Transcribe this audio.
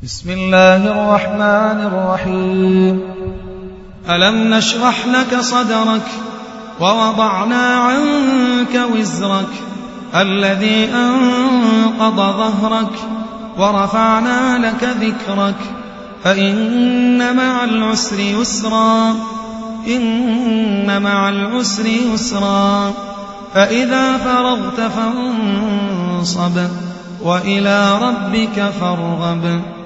بسم الله الرحمن الرحيم. ألم نشرح لك صدرك ووضعنا عنك وزرك الذي أنقض ظهرك ورفعنا لك ذكرك فإن مع العسر يسرا إن مع العسر يسرا فإذا فرغت فانصب وإلى ربك فارغب.